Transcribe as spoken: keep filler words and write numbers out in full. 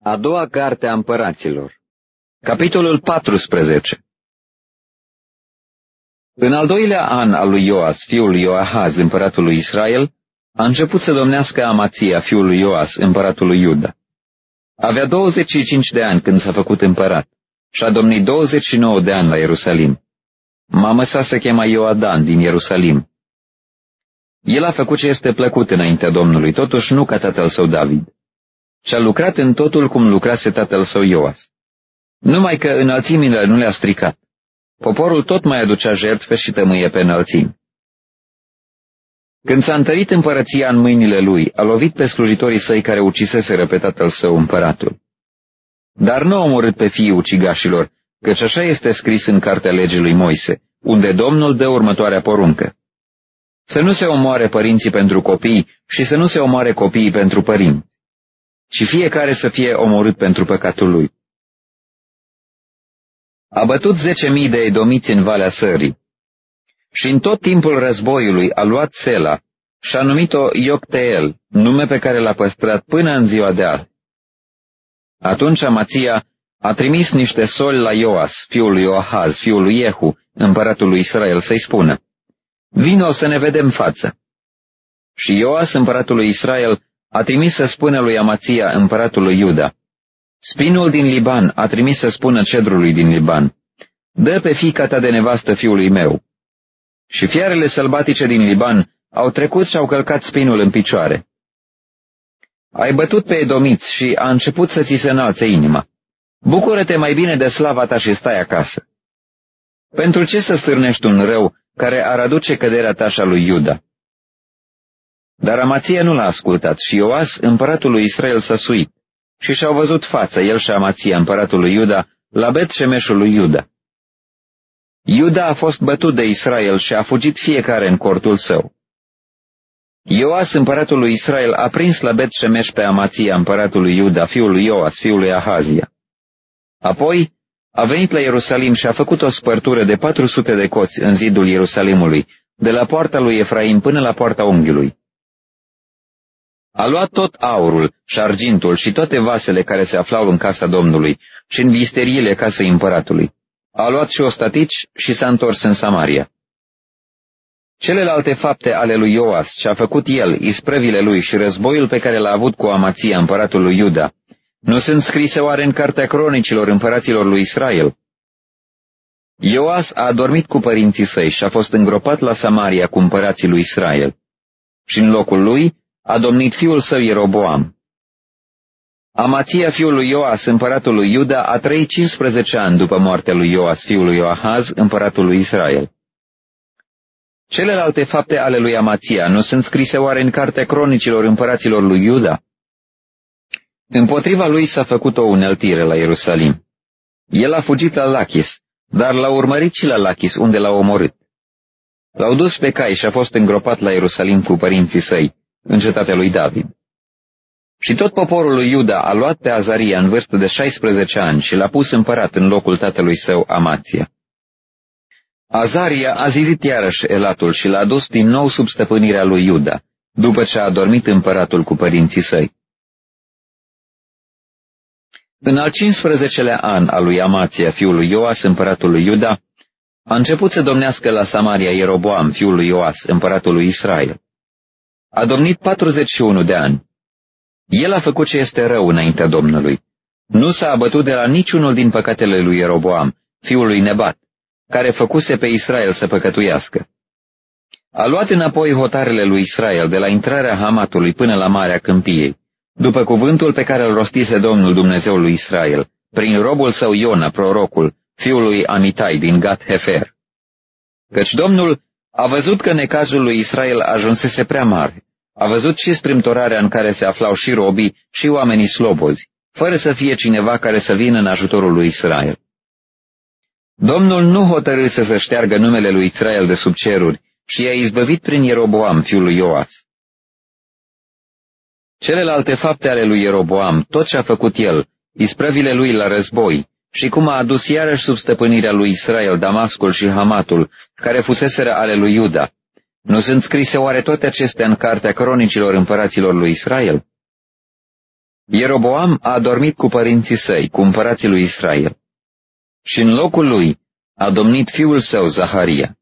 A doua carte a împăraților. Capitolul paisprezece. În al doilea an al lui Ioas, fiul lui Ioahaz, împăratul lui Israel, a început să domnească Amația, fiul lui Ioas, împăratul lui Iuda. Avea douăzeci și cinci de ani când s-a făcut împărat și a domnit douăzeci și nouă de ani la Ierusalim. Mama sa se chema Ioadan din Ierusalim. El a făcut ce este plăcut înaintea Domnului, totuși nu ca tatăl său David. Și a lucrat în totul cum lucrase tatăl său Ioas. Numai că înălțimile nu le-a stricat. Poporul tot mai aducea jertfe și tămâie pe înălțimi. Când s-a întărit împărăția în mâinile lui, a lovit pe slujitorii săi care uciseseră pe tatăl său împăratul. Dar nu a omorât pe fiii ucigașilor, căci așa este scris în cartea legii lui Moise, unde Domnul dă următoarea poruncă: să nu se omoare părinții pentru copii și să nu se omoare copiii pentru părinți, ci fiecare să fie omorât pentru păcatul lui. A bătut zece mii de edomiți în Valea Sării și în tot timpul războiului a luat Sela și a numit-o Iocteel, nume pe care l-a păstrat până în ziua de azi. Atunci Amația a trimis niște soli la Ioas, fiul lui Ioahaz, fiul lui Jehu, împăratul lui Israel, să-i spună: vino să ne vedem față. Și Ioas, împăratul lui Israel, a trimis să spună lui Amația, împăratul lui Iuda: spinul din Liban a trimis să spună cedrului din Liban: dă pe fiica ta de nevastă fiului meu. Și fiarele sălbatice din Liban au trecut și au călcat spinul în picioare. Ai bătut pe edomiți și a început să ți se înalțe inima. Bucură-te mai bine de slava ta și stai acasă. Pentru ce să stârnești un rău care ar aduce căderea ta și a lui Iuda? Dar Amația nu l-a ascultat și Ioas, împăratul lui Israel, s-a suit și și-au văzut fața, el și Amația, împăratul lui Iuda, la Bet-Șemeșul lui Iuda. Iuda a fost bătut de Israel și a fugit fiecare în cortul său. Ioas, împăratul lui Israel, a prins la Bet-Șemeș pe Amația, împăratul lui Iuda, fiul lui Ioas, fiul lui Ahazia. Apoi a venit la Ierusalim și a făcut o spărtură de patru sute de coți în zidul Ierusalimului, de la poarta lui Efraim până la poarta unghiului. A luat tot aurul și argintul și toate vasele care se aflau în casa Domnului și în visteriile casei împăratului. A luat și ostatici și s-a întors în Samaria. Celelalte fapte ale lui Ioas, ce a făcut el, isprăvile lui și războiul pe care l-a avut cu Amația, împăratul lui Iuda, nu sunt scrise oare în cartea cronicilor împăraților lui Israel? Ioas a adormit cu părinții săi și a fost îngropat la Samaria cu împărații lui Israel. Și în locul lui a domnit fiul său Ieroboam. Amația, fiul lui Ioas, împăratul lui Iuda, a trăit cincisprezece ani după moartea lui Ioas, fiul lui Ioahaz, împăratul lui Israel. Celelalte fapte ale lui Amația nu sunt scrise oare în cartea cronicilor împăraților lui Iuda? Împotriva lui s-a făcut o uneltire la Ierusalim. El a fugit la Lachis, dar l-a urmărit și la Lachis, unde l-a omorât. L-au dus pe cai și a fost îngropat la Ierusalim cu părinții săi, în cetatea lui David. Și tot poporul lui Iuda a luat pe Azaria în vârstă de șaisprezece ani și l-a pus împărat în locul tatălui său Amația. Azaria a zidit iarăși Elatul și l-a dus din nou sub stăpânirea lui Iuda, după ce a adormit împăratul cu părinții săi. În al cincisprezecelea an al lui Amația, fiul lui Ioas, împăratul lui Iuda, a început să domnească la Samaria Ieroboam, fiul lui Ioas, împăratul lui Israel. A domnit patruzeci și unu de ani. El a făcut ce este rău înaintea Domnului. Nu s-a abătut de la niciunul din păcatele lui Ieroboam, fiul lui Nebat, care făcuse pe Israel să păcătuiască. A luat înapoi hotarele lui Israel de la intrarea Hamatului până la Marea Câmpiei, după cuvântul pe care îl rostise Domnul Dumnezeul lui Israel, prin robul său Iona, prorocul, fiul lui Amitai din Gat-Hefer. Căci Domnul a văzut că necazul lui Israel ajunsese prea mare, a văzut și strâmtorarea în care se aflau și robii și oamenii slobozi, fără să fie cineva care să vină în ajutorul lui Israel. Domnul nu hotărâse să șteargă numele lui Israel de sub ceruri și i-a izbăvit prin Ieroboam, fiul lui Ioas. Celelalte fapte ale lui Ieroboam, tot ce a făcut el, isprăvile lui la război, și cum a adus iarăși sub stăpânirea lui Israel Damascul și Hamatul, care fuseseră ale lui Iuda, nu sunt scrise oare toate acestea în cartea cronicilor împăraților lui Israel? Ieroboam a adormit cu părinții săi, cu împărații lui Israel. Și în locul lui a domnit fiul său Zaharia.